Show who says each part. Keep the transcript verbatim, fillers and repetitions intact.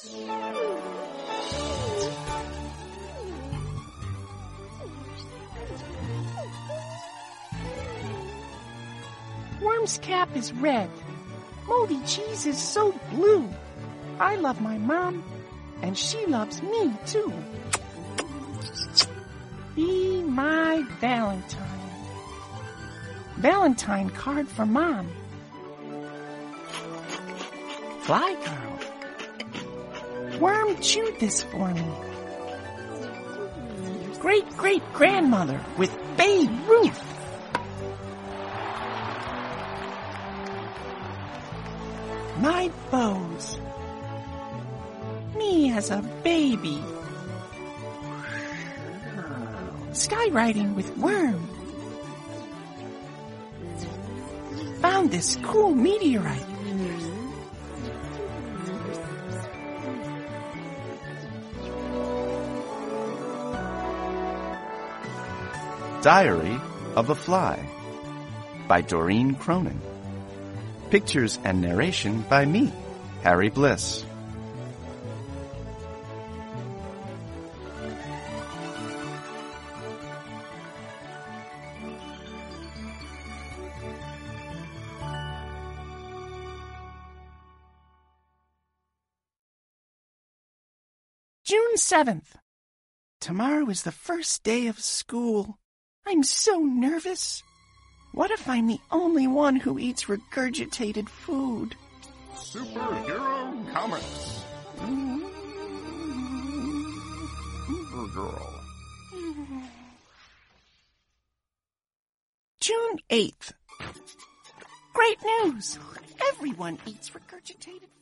Speaker 1: Worm's cap is red. Moldy cheese is so blue. I love my mom, and she loves me too. Be my Valentine. Valentine card for Mom. Fly girl. Worm chewed this for me. Great-great-grandmother with Babe Ruth. My bows. Me as a baby. Skywriting with Worm. Found this cool meteorite.
Speaker 2: Diary of a Fly by Doreen Cronin. Pictures and narration by me, Harry Bliss.
Speaker 1: June seventh. Tomorrow is the first day of school. I'm so nervous. What if I'm the only one who eats regurgitated food?
Speaker 3: Superhero Comics. Supergirl.
Speaker 1: June eighth. Great news! Everyone eats regurgitated food.